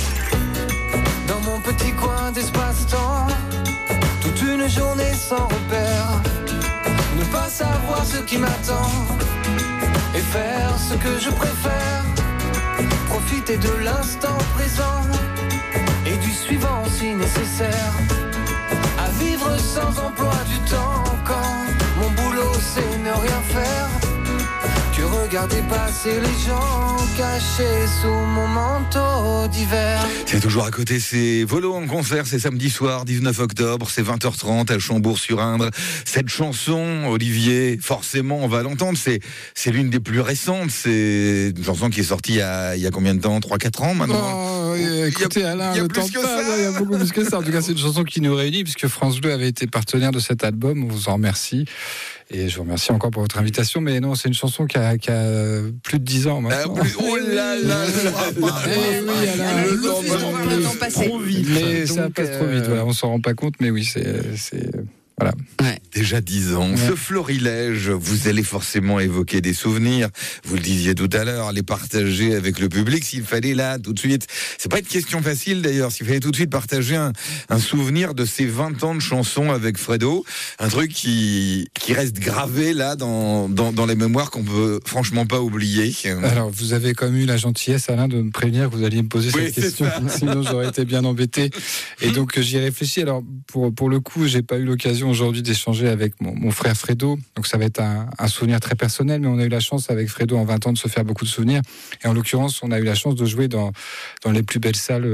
Dans mon petit coin d'espace-temps, toute une journée sans repère. Ne pas savoir ce qui m'attend et faire ce que je préfère. Profiter de l'instant présent et du suivant si nécessaire. À vivre sans emploi du temps quand mon boulot c'est ne rien faire. Que regarder passer les gens cachés sous mon manteau d'hiver. C'est toujours à côté, c'est Volo en concert, c'est samedi soir, 19 octobre, c'est 20h30 à Chambourg-sur-Indre. Cette chanson, Olivier, forcément on va l'entendre, c'est l'une des plus récentes, c'est une chanson qui est sortie il y a combien de temps, 3-4 ans maintenant? Écoutez Alain, le temps passe, il y a beaucoup plus que ça. En tout cas c'est une chanson qui nous réunit puisque France Bleu avait été partenaire de cet album, on vous en remercie. Et je vous remercie encore pour votre invitation, mais non, c'est une chanson qui a plus de 10 ans maintenant. Oh là là, oui, Alain, le temps passe trop vite. Mais ça passe trop vite, voilà, on s'en rend pas compte, mais oui, c'est voilà. Ouais. Déjà 10 ans. Ouais. Ce florilège, vous allez forcément évoquer des souvenirs. Vous le disiez tout à l'heure, les partager avec le public. S'il fallait là, tout de suite, c'est pas une question facile d'ailleurs, s'il fallait tout de suite partager un souvenir de ces 20 ans de chansons avec Fredo, un truc qui reste gravé là dans les mémoires qu'on peut franchement pas oublier. Alors, vous avez quand même eu la gentillesse, Alain, de me prévenir que vous alliez me poser cette question. Sinon, j'aurais été bien embêté. Et donc, j'y ai réfléchi. Alors, pour le coup, j'ai pas eu l'occasion aujourd'hui d'échanger avec mon frère Fredo, donc ça va être un souvenir très personnel, mais on a eu la chance avec Fredo en 20 ans de se faire beaucoup de souvenirs, et en l'occurrence on a eu la chance de jouer dans les plus belles salles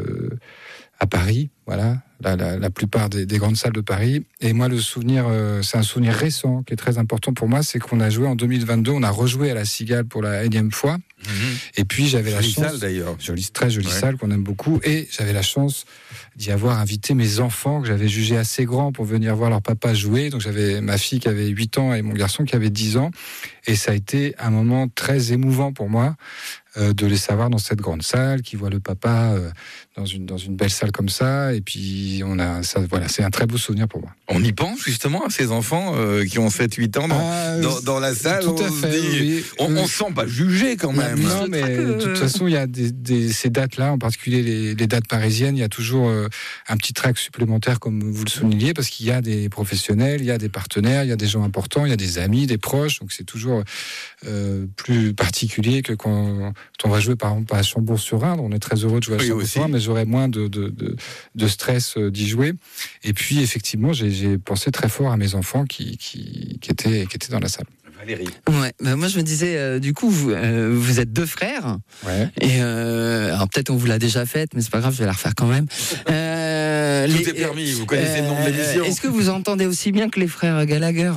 à Paris, voilà, la plupart des grandes salles de Paris. Et moi le souvenir, c'est un souvenir récent qui est très important pour moi, c'est qu'on a joué en 2022, on a rejoué à la Cigale pour la énième fois. Et puis j'avais la chance, salle d'ailleurs, très jolie salle qu'on aime beaucoup, et j'avais la chance d'y avoir invité mes enfants que j'avais jugés assez grands pour venir voir leur papa jouer. Donc j'avais ma fille qui avait 8 ans et mon garçon qui avait 10 ans, et ça a été un moment très émouvant pour moi de les savoir dans cette grande salle, qui voit le papa dans une belle salle comme ça, et puis voilà, c'est un très beau souvenir pour moi. On y pense justement à ces enfants qui ont 7-8 ans dans la salle. Tout à fait. Oui. On se sent pas jugé quand même. Non, mais de toute façon, il y a ces dates-là, en particulier les dates parisiennes, il y a toujours un petit trac supplémentaire, comme vous le soulignez, parce qu'il y a des professionnels, il y a des partenaires, il y a des gens importants, il y a des amis, des proches, donc c'est toujours plus particulier que quand on va jouer par exemple à Chambourg-sur-Indre. On est très heureux de jouer à Chambourg-sur-Indre, mais j'aurais moins de stress d'y jouer. Et puis effectivement, j'ai pensé très fort à mes enfants qui étaient dans la salle. Valérie. Ouais, bah moi je me disais, du coup, vous êtes 2 frères. Ouais. Et alors peut-être on vous l'a déjà faite, mais c'est pas grave, je vais la refaire quand même. Tout est permis, vous connaissez le nom de l'émission. Est-ce que vous entendez aussi bien que les frères Gallagher?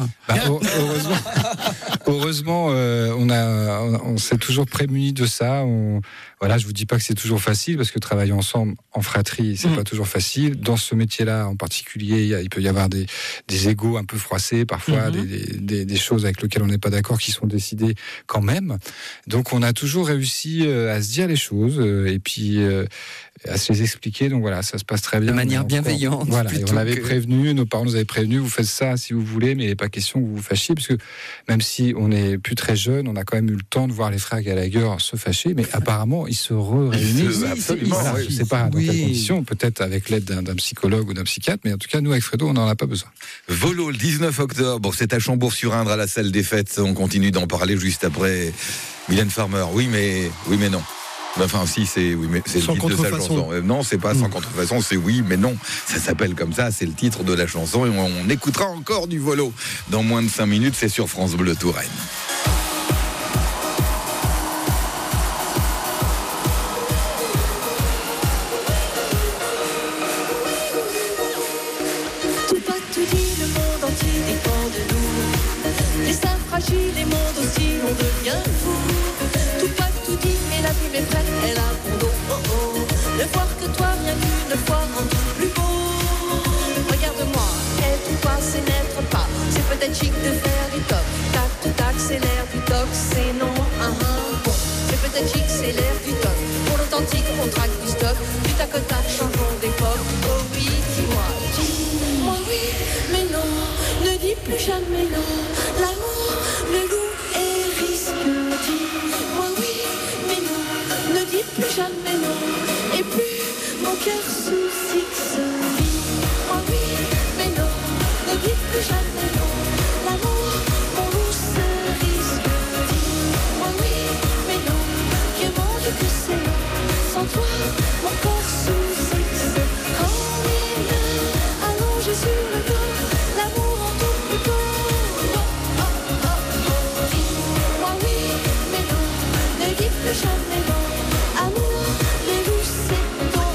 Heureusement, on s'est toujours prémunis de ça. Voilà, je vous dis pas que c'est toujours facile, parce que travailler ensemble en fratrie, c'est pas toujours facile. Dans ce métier-là, en particulier, il peut y avoir des égos un peu froissés, parfois des choses avec lesquelles on n'est pas d'accord, qui sont décidées quand même. Donc, on a toujours réussi à se dire les choses et puis à se les expliquer. Donc voilà, ça se passe très bien. De manière bienveillante. Voilà, et on avait prévenu, nos parents nous avaient prévenu, vous faites ça si vous voulez, mais il n'est pas question que vous vous fâchiez, parce que même si on n'est plus très jeune, on a quand même eu le temps de voir les frères Gallagher se fâcher, mais apparemment ils se réunissent. Absolument. Voilà, je ne sais pas dans quelles conditions, peut-être avec l'aide d'un psychologue ou d'un psychiatre, mais en tout cas nous avec Fredo on n'en a pas besoin. Volo le 19 octobre, c'est à Chambourg-sur-Indre à la salle des fêtes. On continue d'en parler juste après Mylène Farmer. Oui mais non. Enfin, si, c'est oui, mais c'est le titre de sa chanson. Non, c'est pas sans contrefaçon, c'est oui, mais non. Ça s'appelle comme ça, c'est le titre de la chanson, et on écoutera encore du Volo dans moins de 5 minutes. C'est sur France Bleu Touraine. Tout pas tout dit, le monde entier dépend de nous. Les saints fragiles, les mondes aussi, on devient fou. Tout est prête, elle a bon dos, oh oh. Ne voir que toi, rien qu'une fois, un peu plus beau. Regarde-moi, être ou pas, c'est n'être pas. C'est peut-être chic de faire du top. Tac, tout tac, c'est l'air du toc, c'est non, bon. C'est peut-être chic, c'est l'air du top. Pour l'authentique, on traque du stock. Du tac au tac, changeons d'époque. Oh oui, dis-moi oui, mais non. Ne dis plus jamais non. L'amour, le goût et risque. Dis-moi oui, mais non. Ne dis plus jamais non. Et plus mon cœur sous fixe. Dis-moi oui, mais non. Ne dis plus jamais non. L'amour, mon loup se risque. Dis-moi oui, mais non. Que mon Dieu que c'est long. Sans toi, mon corps sous fixe. Quand les mains allongées sur le dos, l'amour en tout plus beau. Oh, oh, oh, oh. Dis-moi oui, mais non. Ne dis plus jamais non. Amour, les loups, c'est ton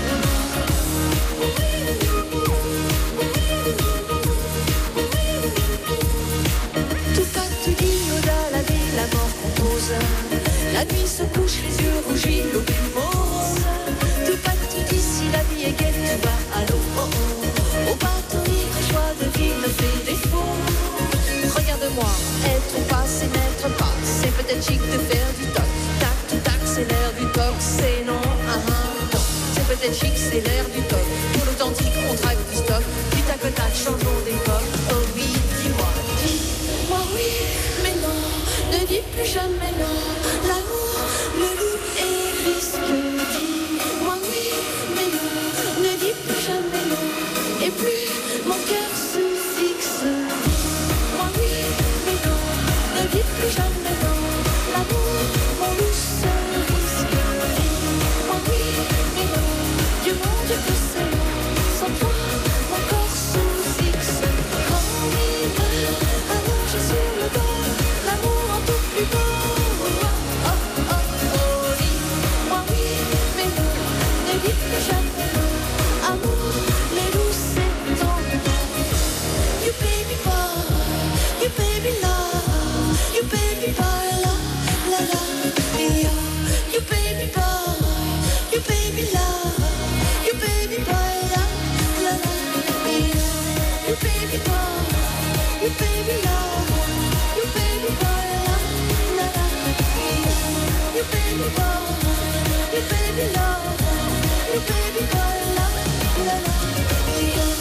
tout pas tout dit, au-delà la vie, la mort compose. La nuit se couche, les yeux rougis, l'eau morose. Tout pas tout dit, si la vie est gaie, tu vas à l'eau. Oh, oh. Au bateau ivre, choix de vie me fait défaut. Regarde-moi, être ou pas, c'est n'être pas. C'est peut-être chic de faire du toc. Tac, tout tac, c'est l'air du toc, c'est non, non. C'est peut-être chic, c'est l'air du toc. Pour l'authentique, on traque du stock. Du tac au tac, changeons d'époque. Oh oui, dis-moi oui, mais non. Ne dis plus jamais non. L'amour, le loup et risque. Dis-moi oui, mais non. Ne dis plus jamais non. Et plus mon cœur se fixe. Dis-moi oui, mais non. Ne dis plus jamais non. L'amour, mon loup se risque. Dis-moi oui, mais non. Dieu mon Dieu que c'est long. Sans toi, mon corps se fixe. Quand les mains allongées sur le dos, l'amour en tout plus beau. Oh, oh, oh, oh, dis-moi oui, mais non. Ne dis plus jamais non. Amour, les loups, c'est ton nom. You baby boy, you baby love, you baby boy, la la la, yeah. You baby boy, you baby love, you baby boy, la la la, yeah. You baby boy, you baby love, you baby boy, la la la, yeah. You baby boy, you baby love, you baby boy, la la la, yeah.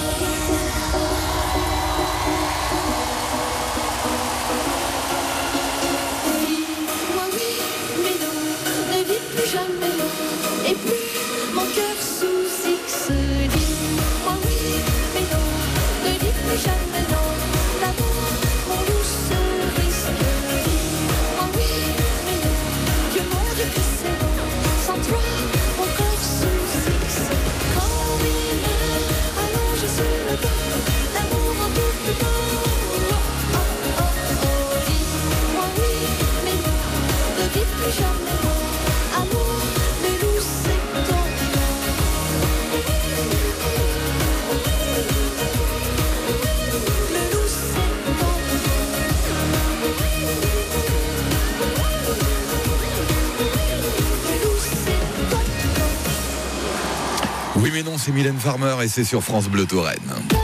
Dis-moi oui, mais non, ne dis plus jamais non. Et plus mon cœur sous fixe. Dis-moi oui, mais non, ne dis plus jamais non. L'amour, mon loup se risque. Dis-moi oui, mais non, que mon Dieu que c'est long. Sans toi, mon corps sous fixe. Quand les mains allongées sur le dos, l'amour en tout plus beau. Oh, oh, oh, oh, dis-moi oui, mais non, ne dis plus jamais non. Amour, le loup, c'est ton nom. Le loup, c'est ton Oui mais non, c'est Mylène Farmer et c'est sur France Bleu Touraine.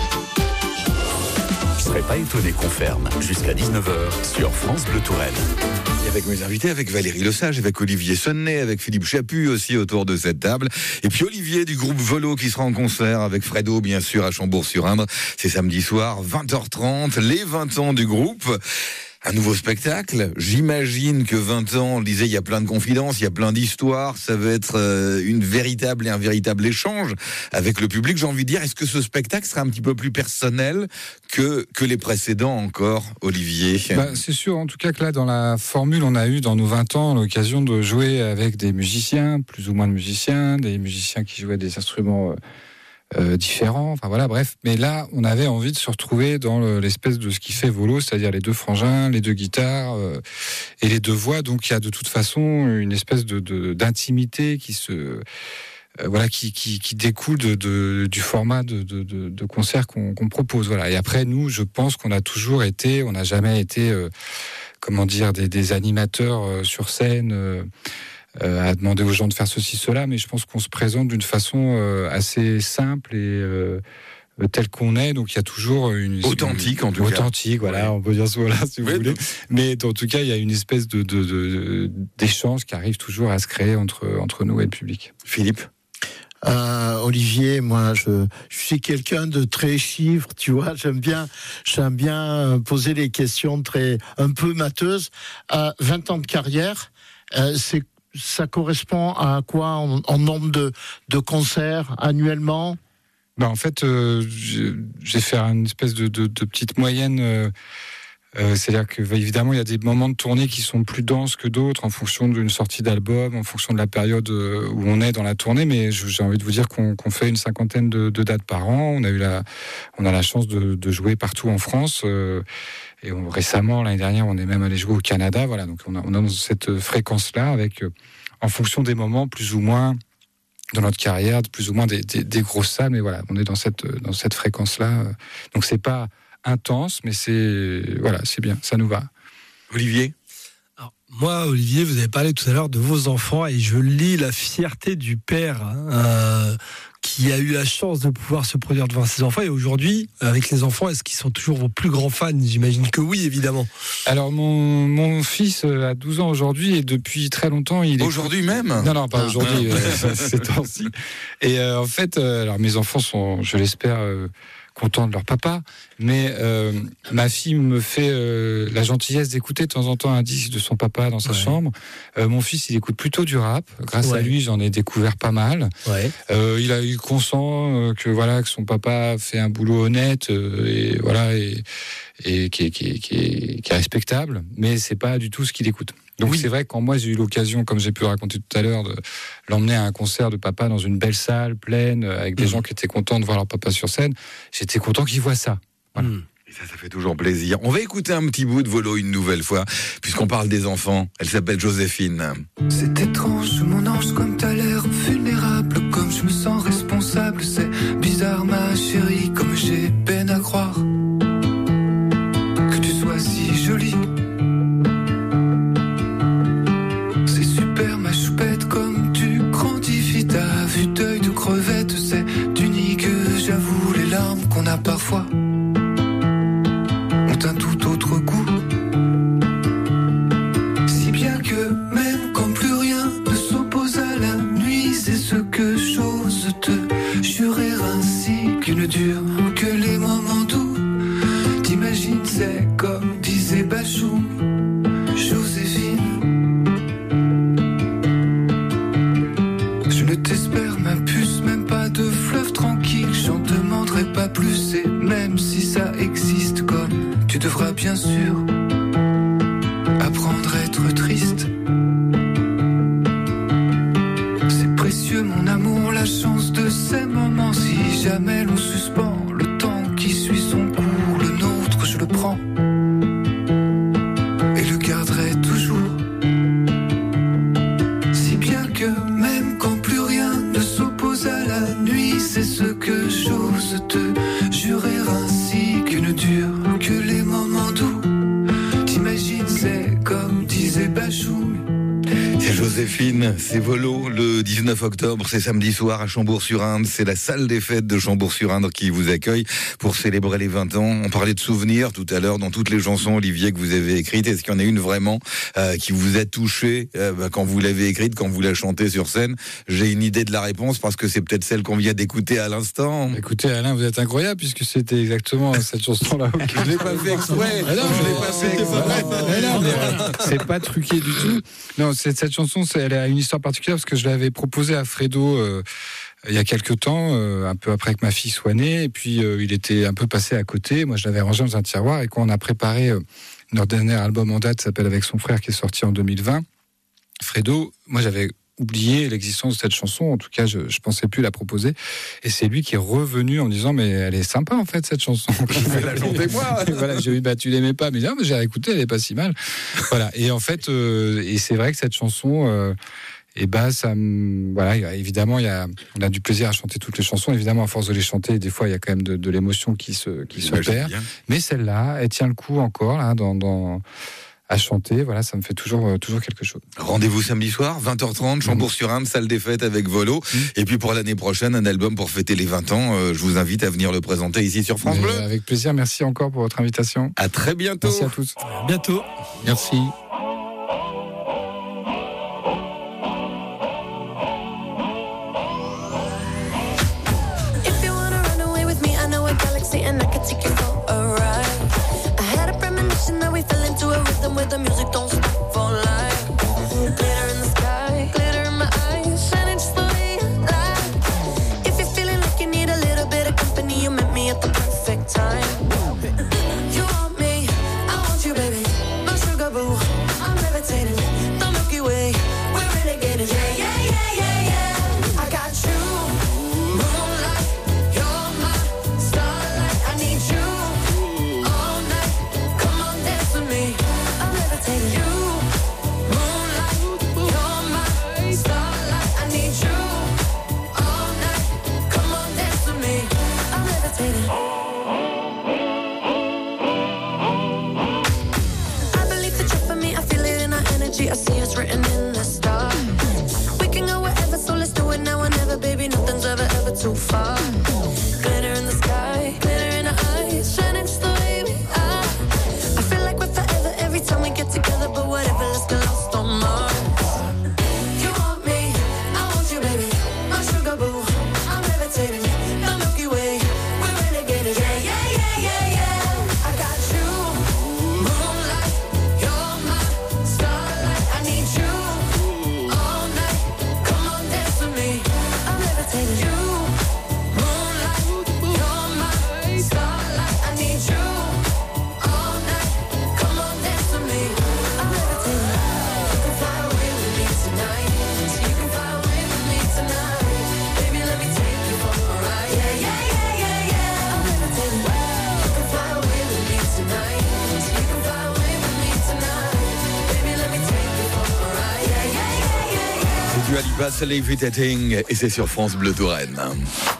Je serais pas étonné qu'on ferme jusqu'à 19h sur France Bleu Touraine. Et avec mes invités, avec Valérie Lesage, avec Olivier Sonnet, avec Philippe Chaput aussi autour de cette table. Et puis Olivier du groupe Volo qui sera en concert avec Fredo bien sûr à Chambourg-sur-Indre. C'est samedi soir, 20h30, les 20 ans du groupe. Un nouveau spectacle. J'imagine que 20 ans, on le disait, il y a plein de confidences, il y a plein d'histoires. Ça va être un véritable échange avec le public. J'ai envie de dire, est-ce que ce spectacle sera un petit peu plus personnel que les précédents encore, Olivier? C'est sûr, en tout cas que là, dans la formule, on a eu dans nos 20 ans l'occasion de jouer avec des musiciens, plus ou moins de musiciens, des musiciens qui jouaient des instruments différents, enfin voilà, bref. Mais là, on avait envie de se retrouver dans l'espèce de ce qui fait Volo, c'est-à-dire les deux frangins, les deux guitares et les deux voix. Donc il y a de toute façon une espèce d'intimité qui se qui découle du format de concert qu'on propose. Voilà. Et après, nous, je pense qu'on a toujours été, on n'a jamais été, des animateurs sur scène. à demander aux gens de faire ceci, cela, mais je pense qu'on se présente d'une façon assez simple et tel qu'on est, donc il y a toujours une authentique en tout cas. Authentique, voilà, on peut dire ce mot-là si vous voulez. Mais en tout cas, il y a une espèce d'échange qui arrive toujours à se créer entre nous et le public. Philippe. Olivier, moi, je suis quelqu'un de très chiffre, tu vois. J'aime bien poser des questions un peu matheuses. 20 ans de carrière, ça correspond à quoi en nombre de concerts annuellement? En fait, j'ai fait une espèce de petite moyenne. C'est-à-dire que évidemment, il y a des moments de tournée qui sont plus denses que d'autres en fonction d'une sortie d'album, en fonction de la période où on est dans la tournée. Mais j'ai envie de vous dire qu'on fait une 50aine de dates par an. On a la chance de jouer partout en France. Et récemment, l'année dernière, on est même allé jouer au Canada. Voilà, donc on a dans cette fréquence-là, avec en fonction des moments, plus ou moins dans notre carrière, plus ou moins des grosses salles. Mais voilà, on est dans cette fréquence-là. Donc c'est pas intense, mais c'est bien, ça nous va. Olivier. Alors, moi, Olivier, vous avez parlé tout à l'heure de vos enfants et je lis la fierté du père qui a eu la chance de pouvoir se produire devant ses enfants. Et aujourd'hui, avec les enfants, est-ce qu'ils sont toujours vos plus grands fans? J'imagine que oui, évidemment. Alors, mon fils a 12 ans aujourd'hui et depuis très longtemps, il est... Aujourd'hui même? Non, pas aujourd'hui, ces temps-ci. Et en fait, alors mes enfants sont, je l'espère, contents de leur papa, mais ma fille me fait la gentillesse d'écouter de temps en temps un disque de son papa dans sa chambre. Mon fils, il écoute plutôt du rap. Grâce à lui, j'en ai découvert pas mal. Il a eu consent que son papa fait un boulot honnête et qui est respectable, mais c'est pas du tout ce qu'il écoute. Donc c'est vrai que quand moi j'ai eu l'occasion, comme j'ai pu le raconter tout à l'heure, de l'emmener à un concert de papa dans une belle salle pleine, avec des gens qui étaient contents de voir leur papa sur scène, j'étais content qu'ils voient ça. Voilà. Et ça fait toujours plaisir. On va écouter un petit bout de Volo une nouvelle fois, puisqu'on parle des enfants. Elle s'appelle Joséphine. C'est étrange, mon ange, comme t'as l'air vulnérable, comme je me sens responsable. C'est bizarre, ma chérie, comme j'ai peine à croire que tu sois si jolie. C'est super, ma choupette, comme tu grandis, ta vue d'œil de crevette, c'est unique, j'avoue, les larmes qu'on a parfois ont un tout autre goût. Si bien que même quand plus rien ne s'oppose à la nuit, c'est ce que j'ose te jurer ainsi, qu'il ne dure que les moments doux. T'imagines, c'est comme disait Bachou, Joséphine. Je ne t'espère, ma puce, même pas de fleuve tranquille, j'en demanderai pas plus, et même si ça existe, comme tu devras bien sûr apprendre à être triste. C'est précieux mon amour, la chance de ces moments, si jamais l'on suspend le temps qui suit son cours, le nôtre je le prends et le garderai toujours. Si bien que même quand plus rien ne s'oppose à la nuit, c'est ce que j'ose te jurer ainsi, que ne dure que les moments doux. T'imagines, c'est comme disait Bachou. C'est Joséphine, c'est Volo, le 19 octobre, c'est samedi soir à Chambourg-sur-Indre. C'est la salle des fêtes de Chambourg-sur-Indre qui vous accueille pour célébrer les 20 ans. On parlait de souvenirs tout à l'heure dans toutes les chansons, Olivier, que vous avez écrites. Est-ce qu'il y en a une vraiment qui vous a touché quand vous l'avez écrite, quand vous la chantez sur scène? J'ai une idée de la réponse parce que c'est peut-être celle qu'on vient d'écouter à l'instant. Écoutez, Alain, vous êtes incroyable puisque c'était exactement cette chanson-là. Je l'ai pas fait exprès. Non, je l'ai pas fait exprès. C'est pas truqué du tout. Non, cette chanson, elle a une histoire particulière parce que je l'avais proposée à Fredo il y a quelques temps, un peu après que ma fille soit née, et puis il était un peu passé à côté. Moi, je l'avais rangé dans un tiroir, et quand on a préparé notre dernier album en date, s'appelle Avec son frère, qui est sorti en 2020, Fredo, moi j'avais oublié l'existence de cette chanson, en tout cas je pensais plus la proposer, et c'est lui qui est revenu en me disant mais elle est sympa en fait cette chanson. La chantez moi. Voilà, j'ai dit tu l'aimais pas, mais j'ai écouté, elle est pas si mal. Voilà, et en fait et c'est vrai que cette chanson évidemment on a du plaisir à chanter toutes les chansons, évidemment à force de les chanter des fois il y a quand même de l'émotion qui se perd, mais celle-là elle tient le coup encore là à chanter. Voilà, ça me fait toujours quelque chose. Rendez-vous samedi soir, 20h30, Chambourg-sur-Inde, salle des fêtes avec Volo. Et puis pour l'année prochaine, un album pour fêter les 20 ans. Je vous invite à venir le présenter ici sur France Bleu. Avec plaisir, merci encore pour votre invitation. À très bientôt. Merci à tous. À bientôt. Merci. Where the music don't stop for life. Glitter in the sky, glitter in my eyes, shining just the way you like. If you're feeling like you need a little bit of company, you met me at the perfect time. You want me, I want you, baby. My sugar boo, I'm levitating. The Milky Way, we're renegading. Yeah, yeah, yeah, yeah, yeah. I got you, moonlight. You're my starlight. I need you all night. Come on, dance with me. You, moonlight, you're my starlight. I need you all night. Come on, dance with me. I'm levitating. I believe that you're for me. I feel it in our energy. I see it's written in the stars. We can go wherever, so let's do it now or never, baby. Nothing's ever too far. Glitter in the sky, glitter in our eyes, shining just the way we are. I feel like we're forever every time we get together, but whatever, let's get lost on Mars. You want me, I want you, baby. My sugar boo, I'm levitating. The Milky Way, we're renegading. Yeah, yeah, yeah, yeah, yeah. I got you, moonlight. You're my starlight. I need you all night. Come on, dance with me. I'm levitating. You, moonlight. You're my starlight. I need you all night. Come on, dance with me. I'm levitating. You can fly away with me tonight. So you can fly away with me tonight. Baby, let me take you for a ride. Yeah, yeah, yeah, yeah, yeah. I'm levitating. You can fly away with me tonight. So you can fly away with me tonight. Baby, let me take you for a ride. Yeah, yeah, yeah, yeah, yeah. C'est du Alipa, Levitating, et c'est sur France Bleu Touraine.